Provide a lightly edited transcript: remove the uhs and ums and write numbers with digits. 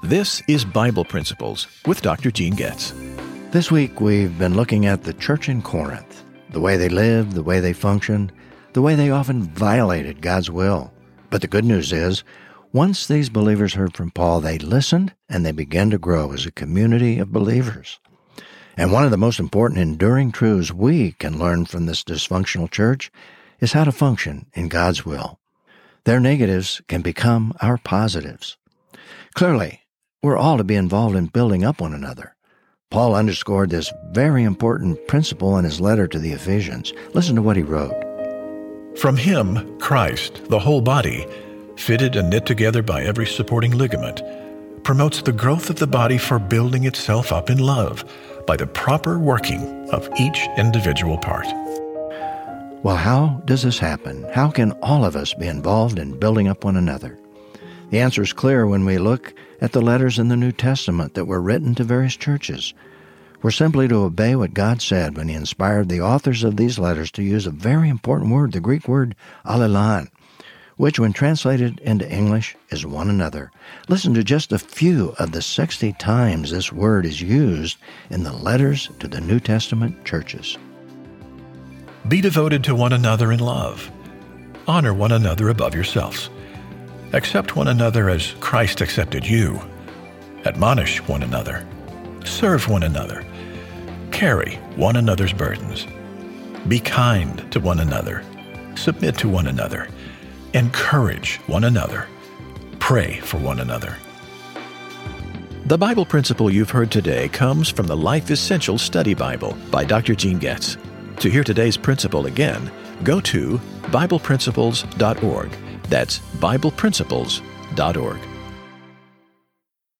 This is Bible Principles with Dr. Gene Getz. This week we've been looking at the church in Corinth, the way they lived, the way they functioned, the way they often violated God's will. But the good news is, once these believers heard from Paul, they listened and they began to grow as a community of believers. And one of the most important enduring truths we can learn from this dysfunctional church is how to function in God's will. Their negatives can become our positives. Clearly, we're all to be involved in building up one another. Paul underscored this very important principle in his letter to the Ephesians. Listen to what he wrote. From him, Christ, the whole body, fitted and knit together by every supporting ligament, promotes the growth of the body for building itself up in love by the proper working of each individual part. Well, how does this happen? How can all of us be involved in building up one another? The answer is clear when we look at the letters in the New Testament that were written to various churches. We're simply to obey what God said when He inspired the authors of these letters to use a very important word, the Greek word alelon, which when translated into English is one another. Listen to just a few of the 60 times this word is used in the letters to the New Testament churches. Be devoted to one another in love. Honor one another above yourselves. Accept one another as Christ accepted you. Admonish one another. Serve one another. Carry one another's burdens. Be kind to one another. Submit to one another. Encourage one another. Pray for one another. The Bible principle you've heard today comes from the Life Essentials Study Bible by Dr. Gene Getz. To hear today's principle again, go to BiblePrinciples.org. That's BiblePrinciples.org.